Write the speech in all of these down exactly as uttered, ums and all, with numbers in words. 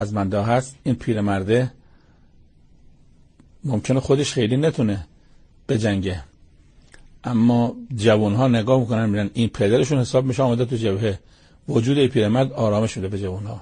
از منده هست، این پیرمرده ممکنه خودش خیلی نتونه بجنگه، اما جوانها نگاه میکنن میرن این پدرشون حساب میشه آمده تو جبهه. وجود این پیرمرد آرامش میده به جوانها.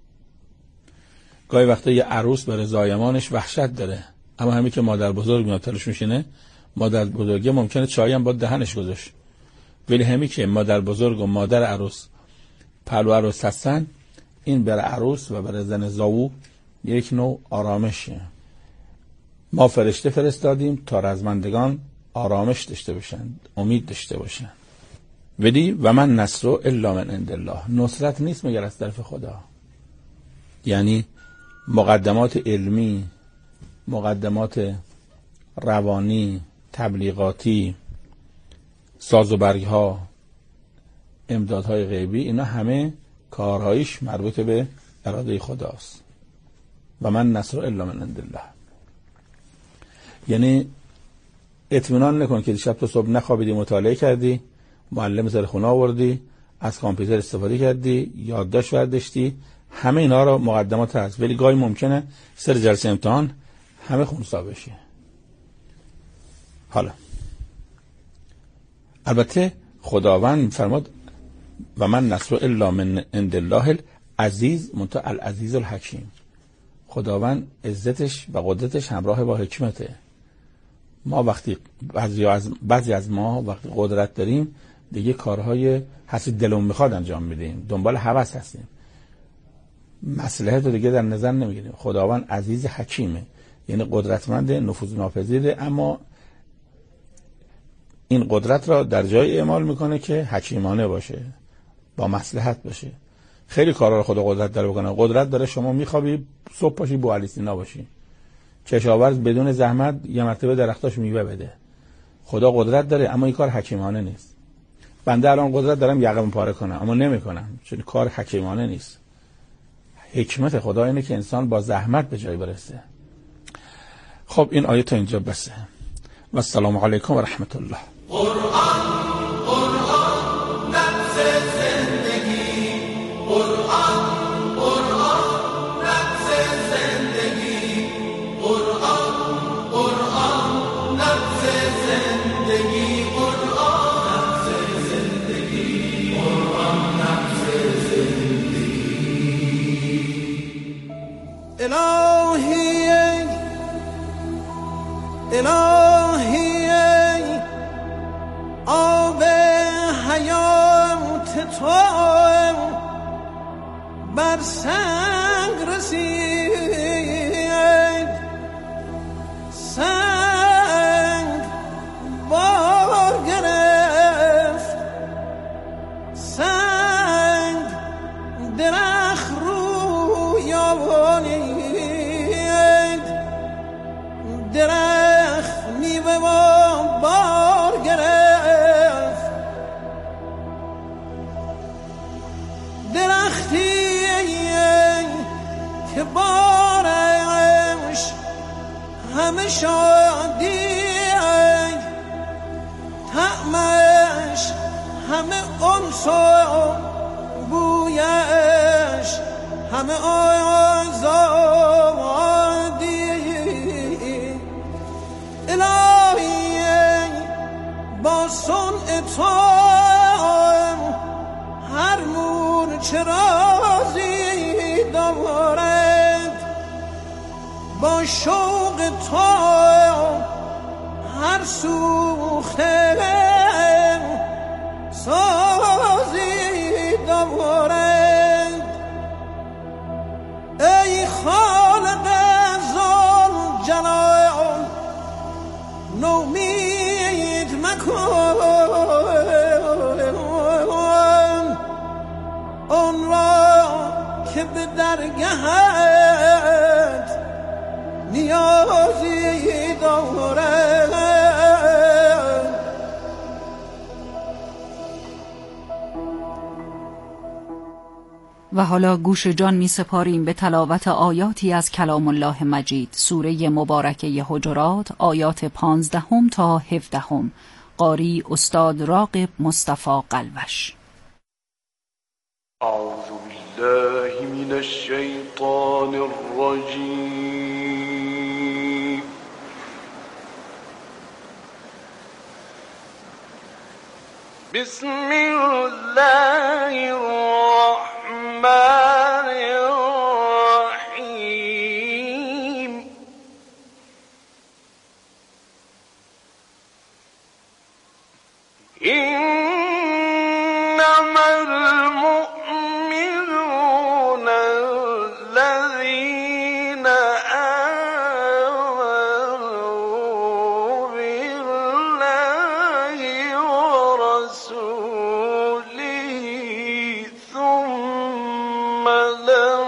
گاهی وقتا یه عروس برای زایمانش وحشت داره، اما همین که مادر بزرگ میاد تلش میشینه، مادر بزرگه ممکنه چایی هم با دهنش گذاشت، ولی همین که مادر بزرگ و مادر عروس پهلو عروس هستن، این برای عروس و برای زن زاو یک نوع آرامشه. ما فرشته فرستادیم تا رزمندگان آرامش داشته باشن، امید داشته باشن. ولی و من نصر الا من عند الله، نصرت نیست مگر از طرف خدا. یعنی مقدمات علمی، مقدمات روانی، تبلیغاتی، سازوبرگ‌ها، امدادهای غیبی، اینا همه کارهایش مربوط به اراده خداست. و من نصر الا من عند الله. یعنی اطمینان نکن که شب تا صبح نخوابیدی، مطالعه کردی، معلم سر خونه آوردی، از کامپیوتر استفاده کردی، یادداشت برداشتی، همه اینا رو مقدمات هست، ولی گاهی ممکنه سر جلسه امتحان همه خونسا بشه. حالا البته خداوند فرمود و من نصر الا من عند الله العزیز منتها العزیز الحکیم. خداوند عزتش و قدرتش همراه با حکمته. ما وقتی بعضی از بعضی از ما وقتی قدرت داریم دیگه کارهای حسی دلمون میخواد انجام میدیم، دنبال هوس هستیم، مصلحت رو دیگه در نظر نمیگیریم. خداوند عزیز حکیمه، یعنی قدرتمند، نفوذ ناپذیره، اما این قدرت را در جای اعمال میکنه که حکیمانه باشه، با مصلحت باشه. خیلی کارا رو خدا قدرت داره بکنه. قدرت داره شما میخوابی صبح پاشی بو علی سینا باشی، کشاورز بدون زحمت یه مرتبه درختاش میوه بده. خدا قدرت داره اما این کار حکیمانه نیست. بنده الان قدرت دارم یقم پاره کنم اما نمیکنم، چون کار حکیمانه نیست. حکمت خدا اینه که انسان با زحمت به جای برسه. خب این آیه تا اینجا بسه. و السلام علیکم و رحمت الله. قرآن قرآن نفس زندگی، قرآن قرآن نفس زندگی، قرآن قرآن نفس زندگی، قرآن نفس زندگی، قرآن نفس زندگی. الهی الهی آب حیات تو بر سنگ رسید، سنگ بار گرفت، سنگ درخت روی آورید، درخت میوه و بار گرفت، درختی که بارش همه شادی، طعمش همه انس و بویش همه آزادی. الهی با صنع تو هر مور چه رازی دارد، با شوق تو هر سوخته سازی دارد. ای خالق ذوالجلال نومید مکن آن را که به درگهت نیازی دارد. و حالا گوش جان می سپاریم به تلاوت آیاتی از کلام الله مجید، سوره مبارکه حجرات، آیات پانزدهم تا هفدهم. قاری استاد راغب مصطفی قلوش. اعوذ بالله بالله من الشيطان الرجيم. بسم الله الرحمن الرحيم. إنما المؤمنون الذين آمنوا بالله ورسوله ثم لم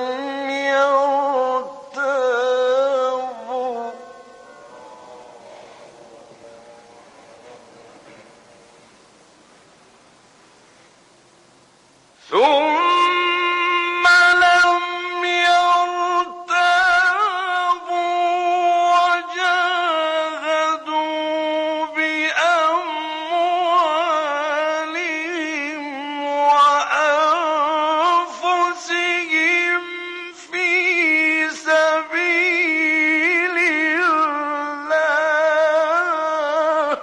يرتابوا ثم لم يرتابوا وجاهدوا بأموالهم وأنفسهم في سبيل الله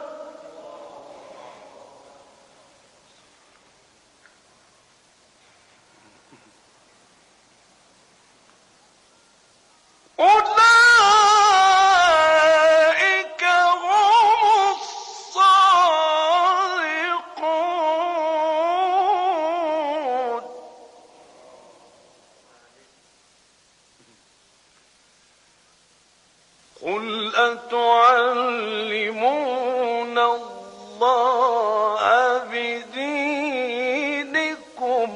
أولئك هم الصادقون. قل أتعلمون الله بدينكم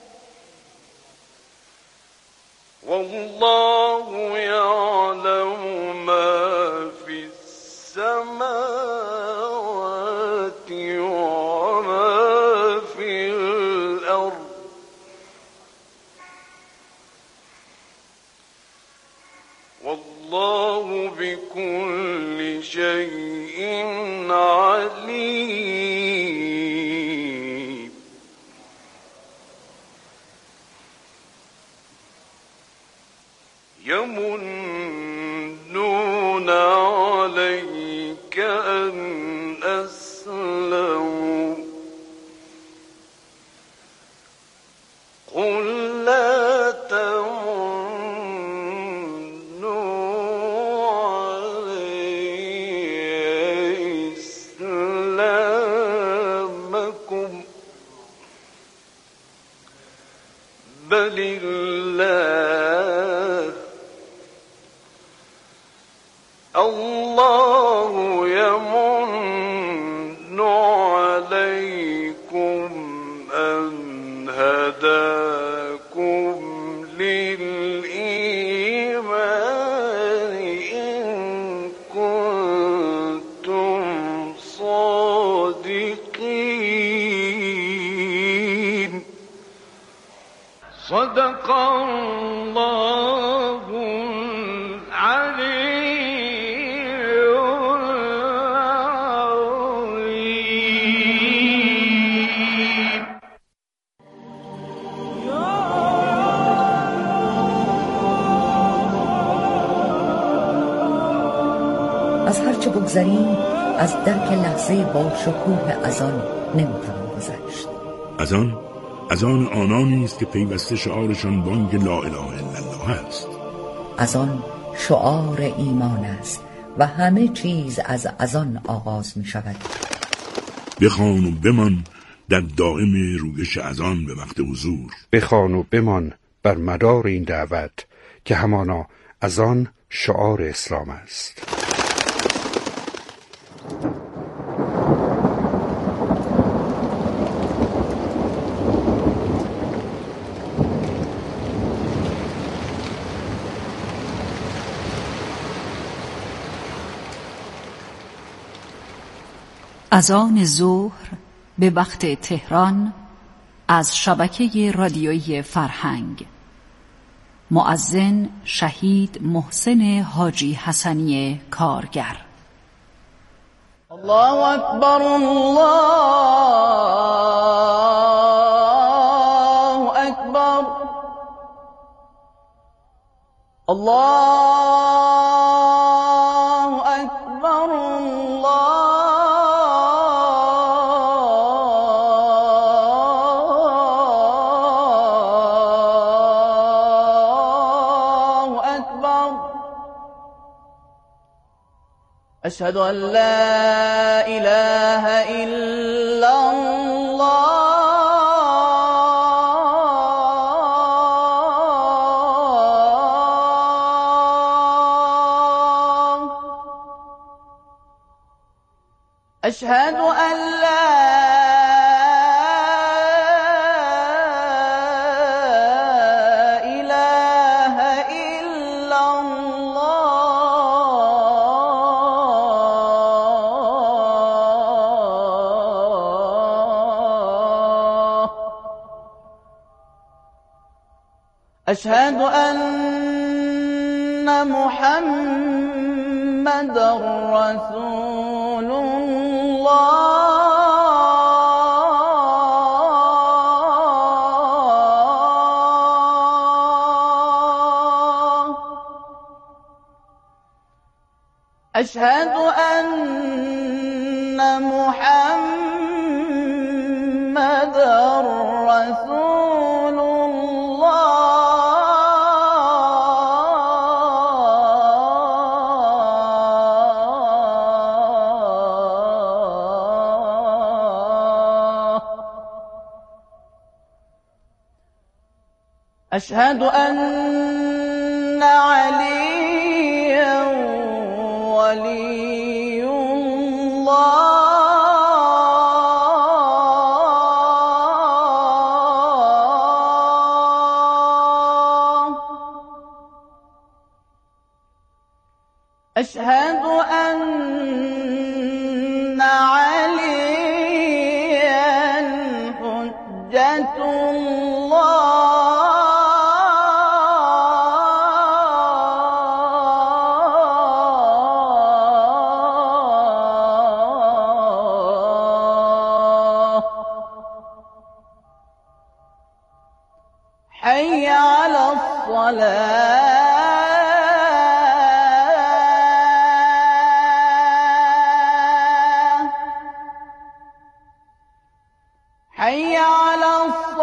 والله يعلم ما في السماوات وما في الأرض والله بكل شيء عليم. يمنون عليك أن أسلموا قل لا تمنوا علي إسلامكم بل الله الله يمن عليكم أن هداكم للإيمان إن كنتم صادقين. صدق الله العلي از هر چه بگذریم از درک لحظه با شکوه اذان نمیتوان گذشت. اذان اذان آنانی است که پیوسته شعارشان بانگ لا اله الا الله است. اذان شعار ایمان است و همه چیز از اذان آغاز می شود. بخوان و بمان در دائم رویش اذان به وقت حضور. بخوان و بمان بر مدار این دعوت که همانا اذان شعار اسلام است. اذان ظهر به وقت تهران از شبکه رادیویی فرهنگ. مؤذن شهید محسن حاجی حسنی کارگر. الله اکبر الله اکبر الله أكبر الله أكبر. أشهد أن لا إله إلا الله. أشهد أن لا إله إلا الله. أشهد أن محمدًا رسول الله. أشهد أن محمدًا رسول الله. أشهد أن عليا ولي الله. أشهد أن عليا حجة الله. حي على الصلاة. حي على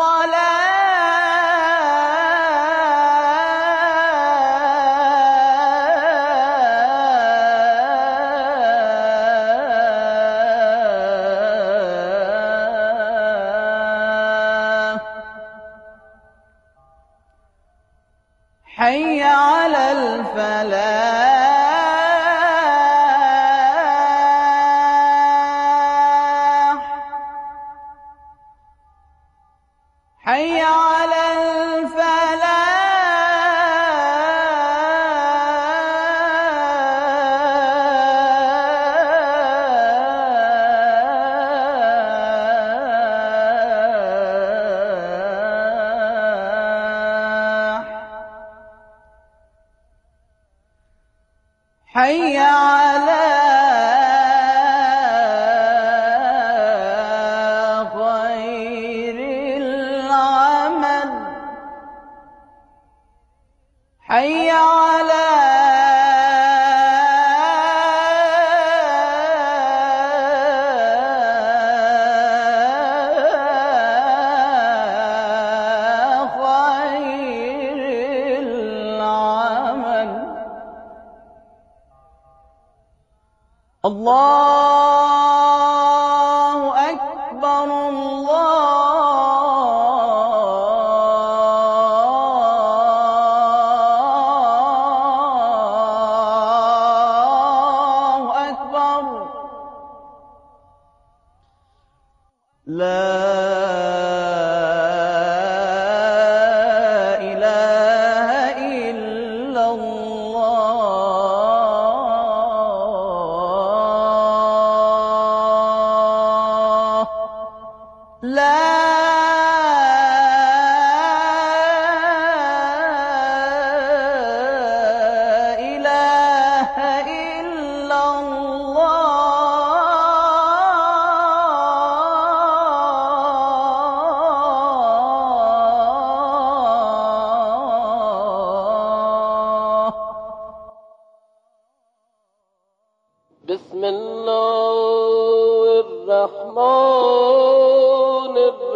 الصلاة. حي على الفلاح. حي على الفلاح. حي على خير العمل. حي على خير العمل. الله أكبر الله أكبر. لا إله إلا الله. لا إله إلا الله. بسم الله الرحمن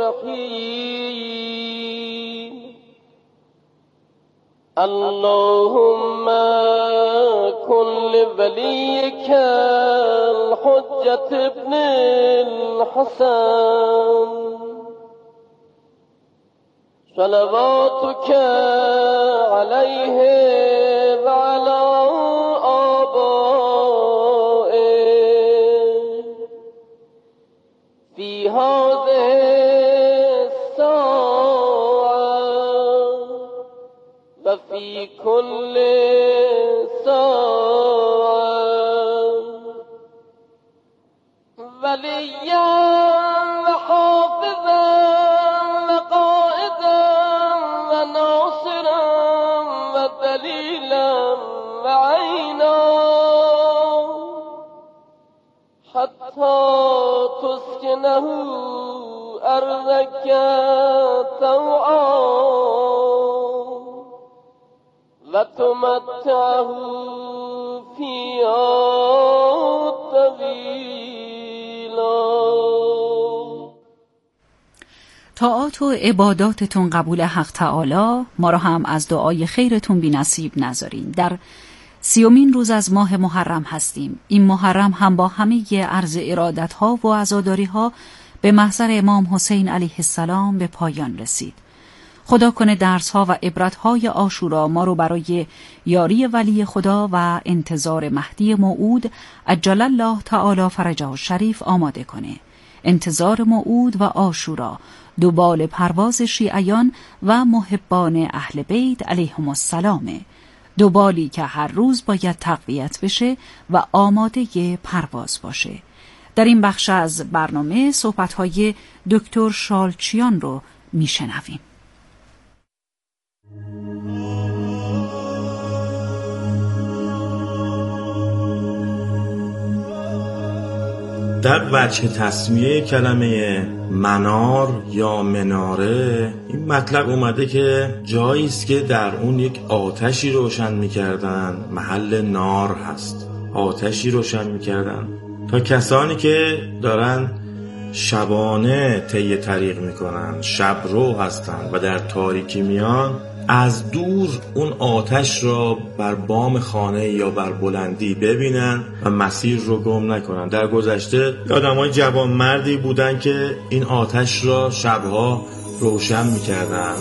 الرحیم. اللهم کن لولیک الحجة ابن الحسن صلواتك عليه وعلى آبائه في هذه الساعة وفي كل ساعة وليا وحافظا وقائدا وناصرا ودليلا وعينا حتى تسكنه أرضك طوعا وتمتعه فيها طويلا. طاعات و عباداتتون قبول حق تعالی. ما را هم از دعای خیرتون بی نصیب نذارین. در سیومین روز از ماه محرم هستیم. این محرم هم با همه عرض ارادت ها و عزاداری ها به محضر امام حسین علیه السلام به پایان رسید. خدا کنه درس ها و عبرت های عاشورا ما رو برای یاری ولی خدا و انتظار مهدی موعود عجل الله تعالی فرجه الشریف آماده کنه. انتظار موعود و عاشورا دو بال پرواز شیعیان و محبان اهل بیت علیهم السلام، دو بالی که هر روز باید تقویت بشه و آماده پرواز باشه. در این بخش از برنامه صحبت‌های دکتر شالچیان رو میشنویم. در وجه تسمیه کلمه منار یا مناره این مطلب اومده که جایی است که در اون یک آتشی روشن می‌کردن، محل نار هست، آتشی روشن می‌کردن تا کسانی که دارن شبانه طی طریق میکنن، شب رو هستن و در تاریکی میان، از دور اون آتش را بر بام خانه یا بر بلندی ببینن و مسیر رو گم نکنن. در گذشته آدمای جوانمردی بودن که این آتش را شبها روشن میکردن.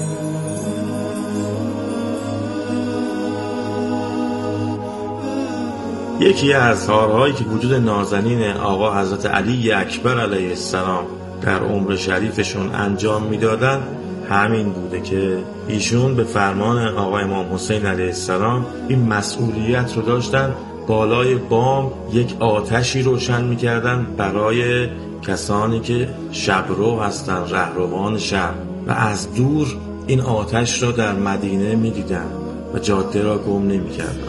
یکی از کارهایی که وجود نازنین آقا حضرت علی اکبر علیه السلام در عمر شریفشون انجام میدادن همین بوده که ایشون به فرمان آقا امام حسین علیه السلام این مسئولیت رو داشتن، بالای بام یک آتشی روشن میکردن برای کسانی که شبرو هستن، رهروان شب، و از دور این آتش را در مدینه میدیدن و جاده را گم نمیکردن.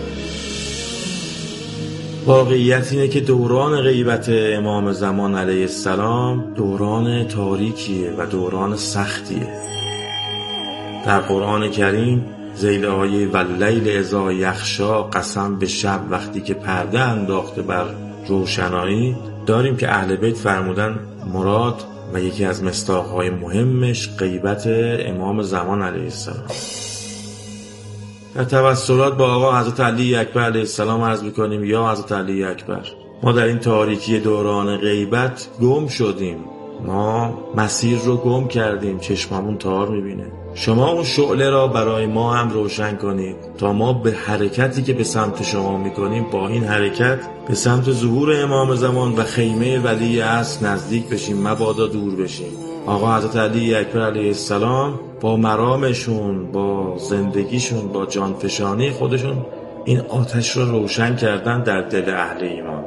واقعیت اینه که دوران غیبت امام زمان علیه السلام دوران تاریکیه و دوران سختیه. در قرآن کریم ذیل آیه واللیل اذا یغشا، قسم به شب وقتی که پرده انداخته بر روشنایی، داریم که اهل بیت فرمودن مراد و یکی از مصداق‌های مهمش غیبت امام زمان علیه السلام. در توسلات با آقا حضرت علی اکبر علیه السلام عرض می‌کنیم یا حضرت علی اکبر، ما در این تاریکی دوران غیبت گم شدیم، ما مسیر رو گم کردیم، چشممون تار می‌بینه. شما اون شعله را برای ما هم روشن کنید تا ما به حرکتی که به سمت شما می‌کنیم با این حرکت به سمت ظهور امام زمان و خیمه ولی عصر نزدیک بشیم، مبادا دور بشیم. آقا حضرت علی اکبر علیه السلام با مرامشون، با زندگیشون، با جانفشانی خودشون این آتش رو روشن کردن در دل اهل ایمان.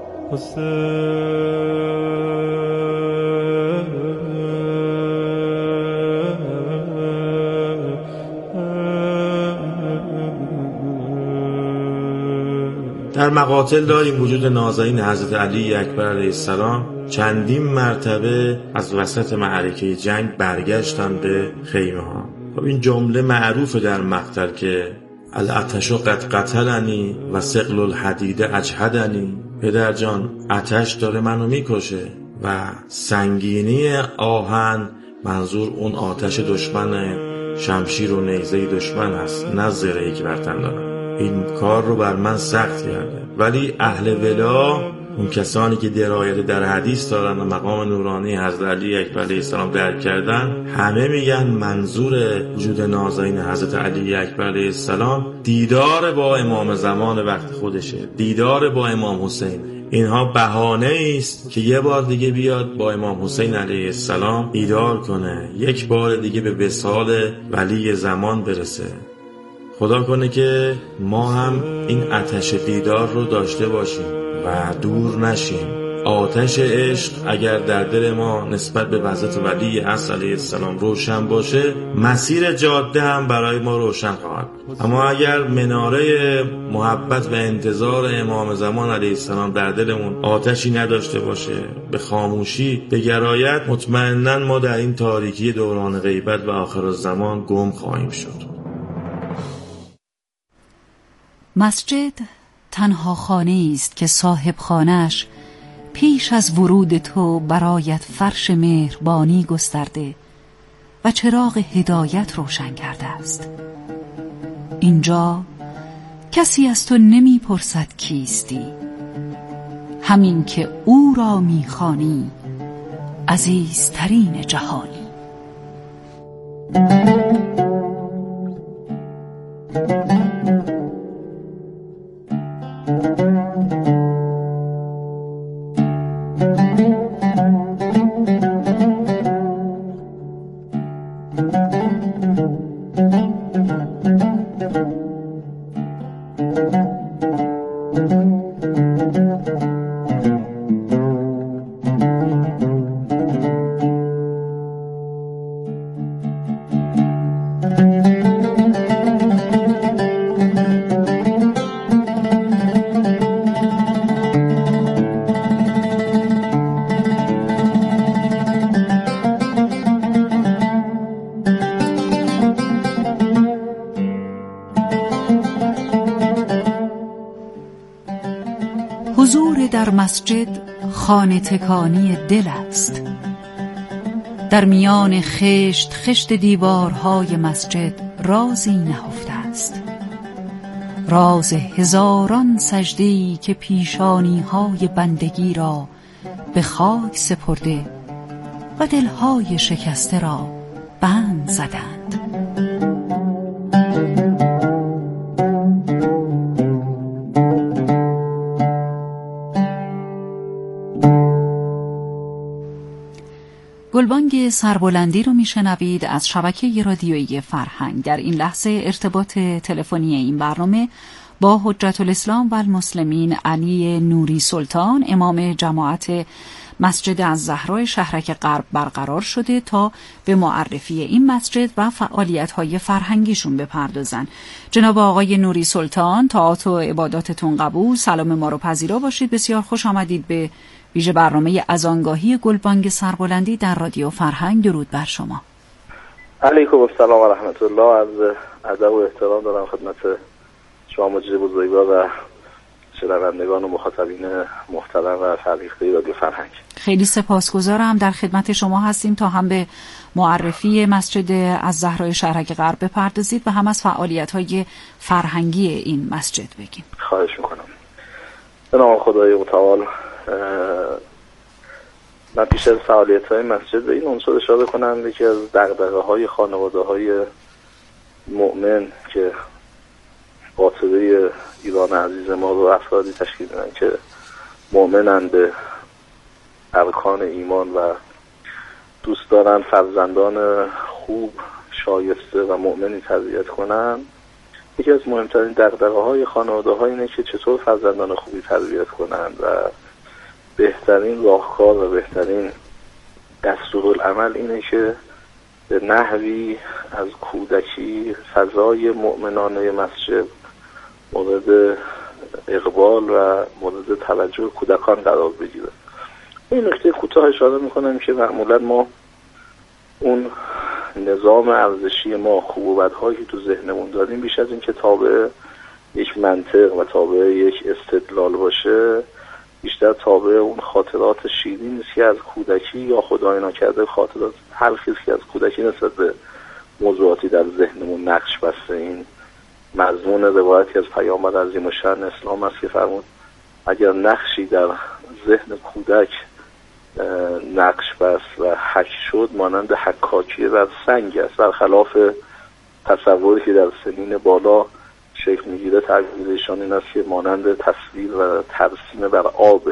در مقاتل داریم وجود نازنین حضرت علی اکبر علیه السلام چندین مرتبه از وسط معرکه جنگ برگشتن به خیمه ها. خب این جمله معروفه در مقتل که العطش قد قتلنی و ثقل الحدید اجهدنی، پدر جان آتش داره منو میکشه و سنگینی آهن منظور اون آتش دشمن، شمشیر و نیزه دشمن هست، نه زرهی که بر تن دارم. این کار رو بر من سخت کرده. ولی اهل ولا، اون کسانی که درایت در حدیث دارن و مقام نورانی حضرت علی اکبر علیه السلام درک کردن، همه میگن منظور وجود نازنین حضرت علی اکبر علیه السلام دیدار با امام زمان وقت خودشه، دیدار با امام حسین. اینها بهانه است که یه بار دیگه بیاد با امام حسین علیه السلام دیدار کنه، یک بار دیگه به وصال ولی زمان برسه. خدا کنه که ما هم این آتش دیدار رو داشته باشیم و دور نشیم. آتش عشق اگر در دل ما نسبت به حضرت ولی اصل علیه السلام روشن باشه، مسیر جاده هم برای ما روشن خواهد. اما اگر مناره محبت و انتظار امام زمان علیه السلام در دلمون آتشی نداشته باشه، به خاموشی بگرایت، مطمئناً ما در این تاریکی دوران غیبت و آخرالزمان گم خواهیم شد. مسجد تنها خانه است که صاحب خانه‌اش پیش از ورود تو برایت فرش مهربانی گسترده و چراغ هدایت روشن کرده است. اینجا کسی از تو نمی پرسد کیستی، همین که او را می خوانی عزیزترین جهانی. حضور در مسجد خانه تکانی دل است. در میان خشت خشت دیوارهای مسجد رازی نهفته است، راز هزاران سجده‌ای که پیشانی‌های بندگی را به خاک سپرده و دلهای شکسته را بند زدند. گلبانگ سربلندی رو میشنوید از شبکه رادیویی فرهنگ. در این لحظه ارتباط تلفنی این برنامه با حجت الاسلام و المسلمین علی نوری سلطان، امام جماعت مسجد الزهراء شهرک غرب برقرار شده تا به معرفی این مسجد و فعالیت‌های فرهنگیشون بپردازن. جناب آقای نوری سلطان، طاعات و عباداتتون قبول، سلام ما رو پذیرا باشید. بسیار خوش آمدید به ویژه برنامه اذانگاهی گلبانگ سربلندی در رادیو فرهنگ. درود بر شما. علیکم السلام و رحمت الله. از ادب و احترام دارم خدمت شما مجری بزرگوار و شنوندگان و مخاطبین محترم و فرهیخته رادیو فرهنگ. خیلی سپاسگزارم. در خدمت شما هستیم تا هم به معرفی مسجد الزهراء شهرک غرب بپردازید و هم از فعالیت‌های فرهنگی این مسجد بگیم. خواهش می‌کنم. به نام خدای متعال، من پیش از فعالیت‌های مسجد به این عنصر اشاره کنم یکی از دغدغه‌های خانواده‌های مؤمن که قاطبه ایران عزیز ما رو افرادی تشکیل میدن که مؤمنند به ارکان ایمان و دوست دارن فرزندان خوب، شایسته و مؤمنی تربیت کنن. یکی از مهمترین دغدغه‌های خانواده‌ها اینه که چطور فرزندان خوبی تربیت کنن و بهترین راهکار و بهترین دستورالعمل اینه که به نحوی از کودکی فضای مؤمنانه مسجد مورد اقبال و مورد توجه کودکان قرار بگیره. این نکته کوتاه اشاره میکنم که معمولا ما اون نظام ارزشی ما، خوب و بدهایی که تو ذهنمون داریم، بیش از این که تابع یک منطق و تابع یک استدلال باشه، بیشتر تابع اون خاطرات شیرین است که از کودکی یا خدای ناکرده خاطرات تلخی است که از کودکی نسبت به موضوعاتی در ذهنمون نقش بسته. این مضمون روایتی از پیامبر عظیم الشأن اسلام است که فرمود اگر نقشی در ذهن کودک نقش بست و حک شد مانند حکاکی بر سنگ است، برخلاف تصوری که در سنین بالا شکل میگیره. تعبیرشان این است که مانند تصویر و ترسیم بر آبه.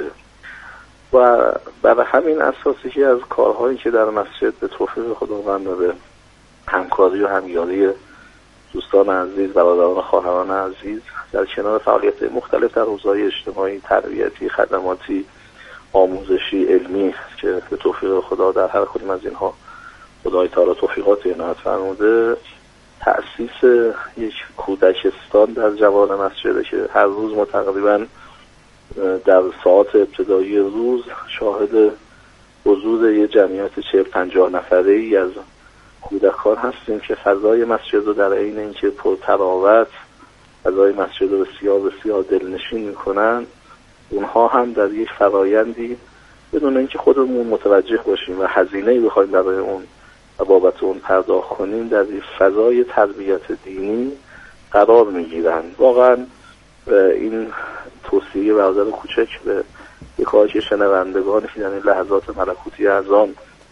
و برای همین اساسی که از کارهایی که در مسجد به توفیق خداوند و به همکاری و همیاری دوستان عزیز، برادران خواهران عزیز، در کنار فعالیت مختلف در حوزه‌های اجتماعی، تربیتی، خدماتی، آموزشی، علمی که به توفیق خدا در هر کدوم از اینها خدای تعالی توفیقاتی عنایت فرموده، تأسیس یک کودکستان در جوار مسجده که هر روز ما تقریبا در ساعات ابتدایی روز شاهد حضور یک جمعیت چهل پنجاه نفره ای از کودکان هستیم که فضای مسجد رو در عین اینکه پرتراوت فضای مسجد رو بسیار بسیار دلنشین میکنن، اونها هم در یک فرایندی بدون اینکه خودمون متوجه باشیم و هزینه‌ای بخوایم برای اون و بابت اون پرداخت کنیم در یک فضای تربیت دینی قرار میگیرن. واقعا این توصیه برادر کوچک به یکایی که شنوندگانی که در این لحظات ملکوتی اذان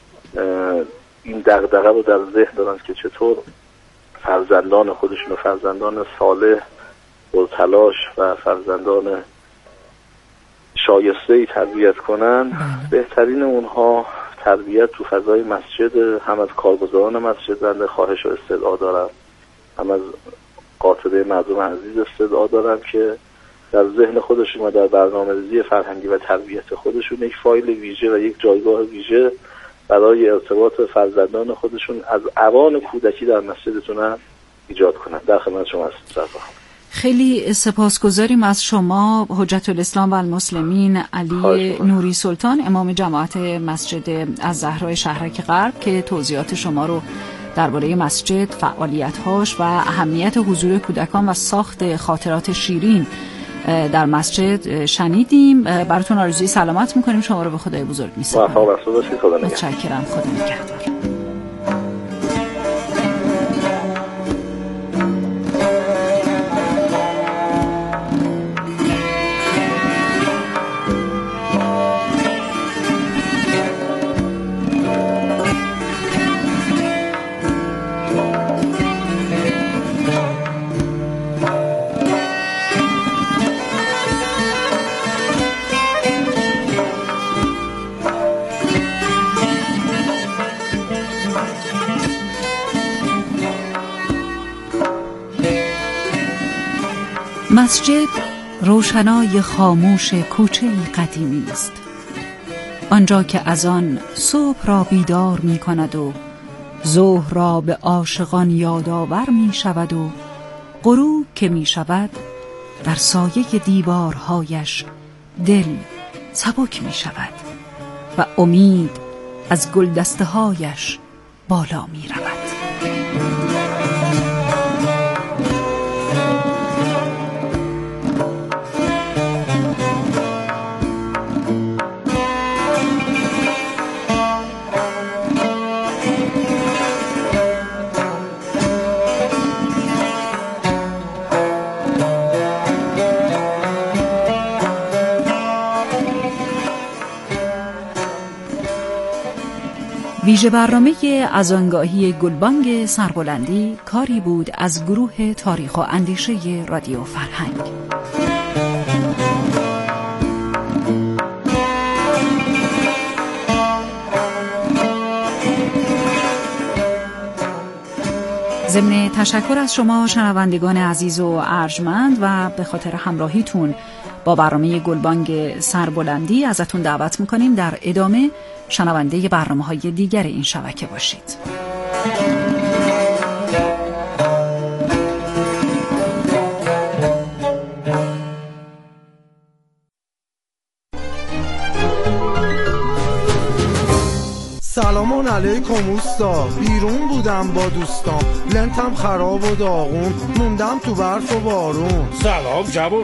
این دغدغه رو در ذهن دارن که چطور فرزندان خودشون و فرزندان صالح و تلاش و فرزندان شایسته‌ای تربیت کنن، بهترین اونها تربیت تو فضای مسجد. هم از کارگزاران مسجد بنده خواهش و استدعا دارم، هم از قاطبه مردم عزیز استدعا دارم که در ذهن خودشون و در برنامه‌ریزی فرهنگی و تربیت خودشون یک فایل ویژه و یک جایگاه ویژه برای ارتباط فرزندان خودشون از اوان کودکی در مسجدتون هم ایجاد کنن. در خدمت شما هستم. خیلی سپاسگزاریم از شما حجت الاسلام و المسلمین علی نوری سلطان، امام جماعت مسجد الزهراء شهرک غرب، که توضیحات شما رو درباره مسجد، فعالیت‌هاش و اهمیت حضور کودکان و ساخت خاطرات شیرین در مسجد شنیدیم. براتون آرزوی سلامت می‌کنیم. شما رو به خدای بزرگ می‌سپارم. متشکرم. خدا نگهدار. مسجد روشنای خاموش کوچه‌ای قدیمی است، آنجا که اذان صبح را بیدار می کند و ظهر را به عاشقان یادآور می شود و غروب که می شود در سایه دیوارهایش دل سبک می شود و امید از گلدسته هایش بالا می رود. ویژه برنامه اذانگاهی گلبانگ سربلندی کاری بود از گروه تاریخ و اندیشه رادیو فرهنگ. ضمن تشکر از شما شنوندگان عزیز و ارجمند و به خاطر همراهیتون با برنامه گلبانگ سربلندی ازتون دعوت میکنیم در ادامه شنونده برنامه‌های دیگر این شبکه باشید. سلام علیکم اوستا، بیرون بودم با دوستام، لنتم خراب و داغون، موندم تو برف و بارون. سلام جواب